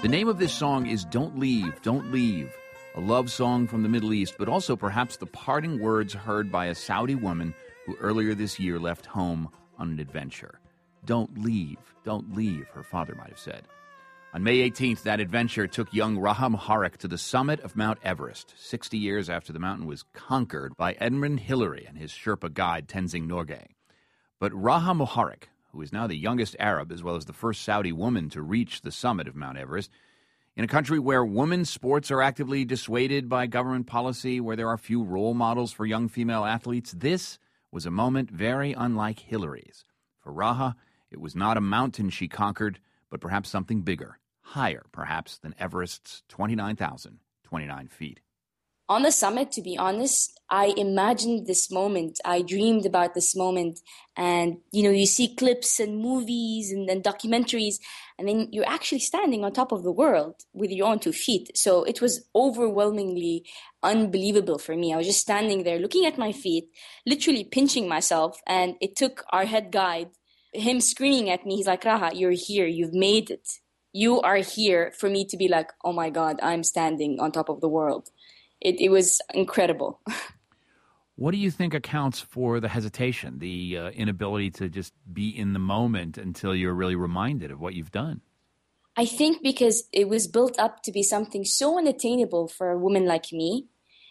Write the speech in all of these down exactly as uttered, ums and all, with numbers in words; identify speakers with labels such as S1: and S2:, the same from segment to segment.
S1: name of this song is Don't Leave, Don't Leave, a love song from the Middle East, but also perhaps the parting words heard by a Saudi woman who earlier this year left home on an adventure. Don't leave, don't leave, her father might have said. On May eighteenth, that adventure took young Raha Muharraq to the summit of Mount Everest, sixty years after the mountain was conquered by Edmund Hillary and his Sherpa guide, Tenzing Norgay. But Raha Muharraq, who is now the youngest Arab as well as the first Saudi woman to reach the summit of Mount Everest, in a country where women's sports are actively dissuaded by government policy, where there are few role models for young female athletes, this was a moment very unlike Hillary's. For Raha, it was not a mountain she conquered, but perhaps something bigger, higher perhaps than Everest's twenty-nine thousand twenty-nine feet.
S2: On the summit, to be honest, I imagined this moment. I dreamed about this moment. And, you know, you see clips and movies and then documentaries, and then you're actually standing on top of the world with your own two feet. So it was overwhelmingly unbelievable for me. I was just standing there looking at my feet, literally pinching myself. And it took our head guide, him screaming at me. He's like, Raha, you're here. You've made it. You are here, for me to be like, oh my God, I'm standing on top of the world. It, it was incredible.
S1: What do you think accounts for the hesitation, the uh, inability to just be in the moment until you're really reminded of what you've done?
S2: I think because it was built up to be something so unattainable for a woman like me.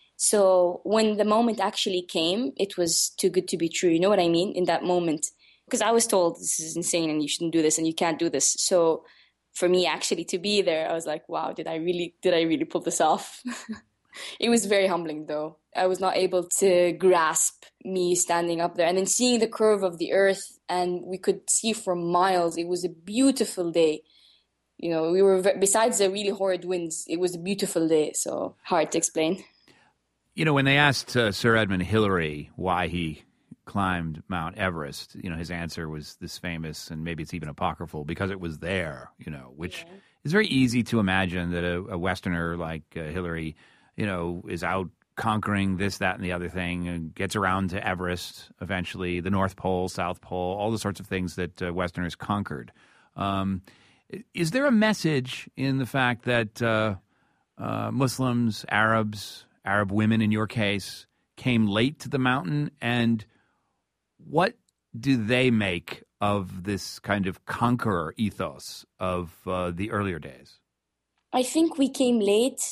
S2: So when the moment actually came, it was too good to be true. You know what I mean? In that moment. Because I was told this is insane and you shouldn't do this and you can't do this. So for me actually to be there, I was like, wow, did I really, did I really pull this off? It was very humbling, though. I was not able to grasp me standing up there. And then seeing the curve of the earth, and we could see for miles. It was a beautiful day. You know, we were, besides the really horrid winds, it was a beautiful day. So hard to explain.
S1: You know, when they asked uh, Sir Edmund Hillary why he climbed Mount Everest, you know, his answer was this famous, and maybe it's even apocryphal, because it was there, you know, which yeah. is very easy to imagine that a, a Westerner like uh, Hillary, you know, is out conquering this, that, and the other thing, and gets around to Everest eventually, the North Pole, South Pole, all the sorts of things that uh, Westerners conquered. Um, is there a message in the fact that uh, uh, Muslims, Arabs, Arab women in your case, came late to the mountain, and what do they make of this kind of conqueror ethos of uh, the earlier days?
S2: I think we came late.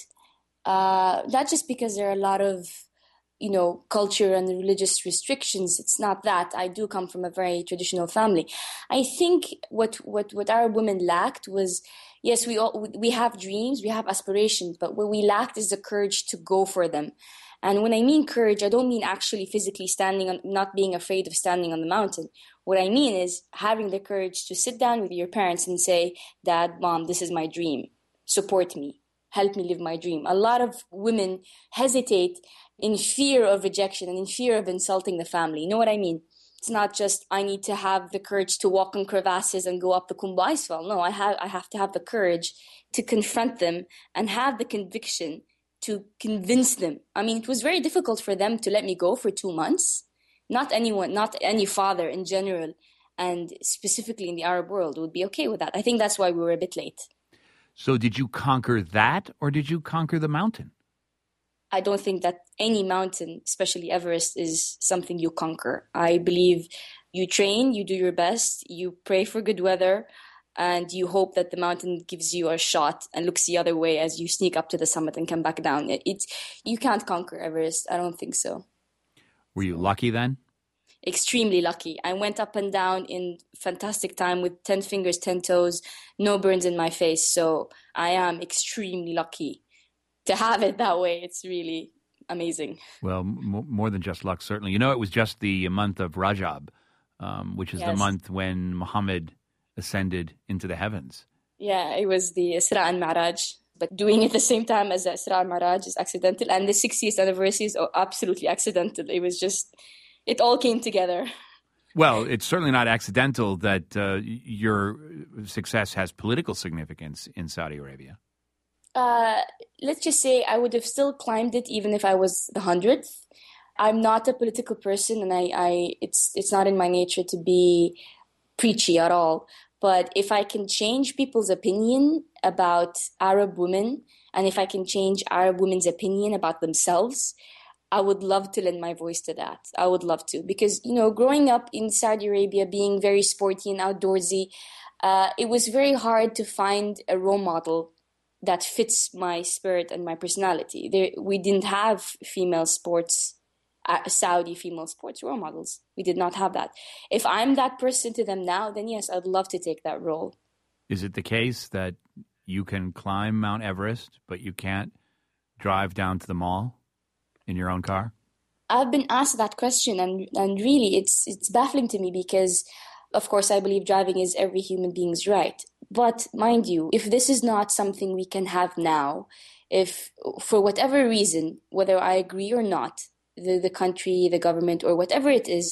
S2: Uh, not just because there are a lot of, you know, culture and religious restrictions. It's not that. I do come from a very traditional family. I think what what, what Arab women lacked was, yes, we all, we have dreams, we have aspirations, but what we lacked is the courage to go for them. And when I mean courage, I don't mean actually physically standing on, not being afraid of standing on the mountain. What I mean is having the courage to sit down with your parents and say, Dad, Mom, this is my dream. Support me. Help me live my dream. A lot of women hesitate in fear of rejection and in fear of insulting the family. You know what I mean? It's not just I need to have the courage to walk in crevasses and go up the Khumbu Icefall. No, I have I have to have the courage to confront them and have the conviction to convince them. I mean, it was very difficult for them to let me go for two months. Not anyone, not any father in general, and specifically in the Arab world would be okay with that. I think that's why we were a bit late.
S1: So did you conquer that, or did you conquer the mountain?
S2: I don't think that any mountain, especially Everest, is something you conquer. I believe you train, you do your best, you pray for good weather, and you hope that the mountain gives you a shot and looks the other way as you sneak up to the summit and come back down. It's, you can't conquer Everest. I don't think so.
S1: Were you lucky then?
S2: Extremely lucky. I went up and down in fantastic time with ten fingers, ten toes, no burns in my face. So I am extremely lucky to have it that way. It's really amazing.
S1: Well, m- more than just luck, certainly. You know, it was just the month of Rajab, um, which is yes. the month when Muhammad ascended into the heavens.
S2: Yeah, it was the Isra and Mi'raj. But doing it at the same time as the Isra and Mi'raj is accidental. And the sixtieth anniversary is absolutely accidental. It was just... It all came together.
S1: Well, it's certainly not accidental that uh, your success has political significance in Saudi Arabia.
S2: Uh, let's just say I would have still climbed it even if I was the hundredth. I'm not a political person, and I, I it's it's not in my nature to be preachy at all. But if I can change people's opinion about Arab women, and if I can change Arab women's opinion about themselves, I would love to lend my voice to that. I would love to. Because, you know, growing up in Saudi Arabia, being very sporty and outdoorsy, uh, it was very hard to find a role model that fits my spirit and my personality. There, we didn't have female sports Uh, Saudi female sports role models. We did not have that. If I'm that person to them now, then yes, I'd love to take that role.
S1: Is it the case that you can climb Mount Everest, but you can't drive down to the mall in your own car?
S2: I've been asked that question, and and really, it's it's baffling to me because, of course, I believe driving is every human being's right. But mind you, if this is not something we can have now, if for whatever reason, whether I agree or not, The, the country, the government, or whatever it is,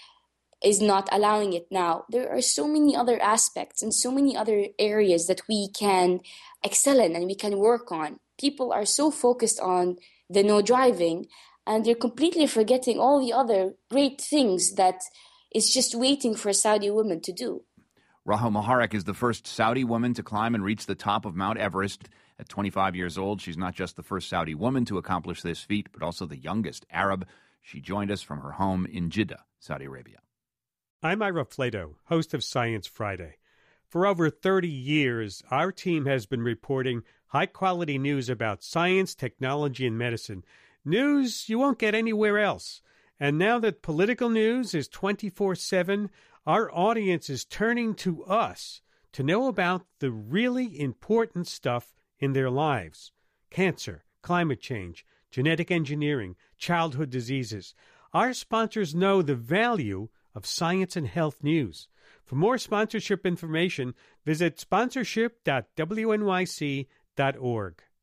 S2: is not allowing it now, there are so many other aspects and so many other areas that we can excel in and we can work on. People are so focused on the no driving, and they're completely forgetting all the other great things that is just waiting for Saudi women to do.
S1: Raho Moharek is the first Saudi woman to climb and reach the top of Mount Everest. At twenty-five years old, she's not just the first Saudi woman to accomplish this feat, but also the youngest Arab. She joined us from her home in Jeddah, Saudi Arabia.
S3: I'm Ira Flato, host of Science Friday. For over thirty years, our team has been reporting high-quality news about science, technology, and medicine. News you won't get anywhere else. And now that political news is twenty-four seven, our audience is turning to us to know about the really important stuff in their lives: cancer, climate change, genetic engineering, childhood diseases. Our sponsors know the value of science and health news. For more sponsorship information, visit sponsorship dot w n y c dot org.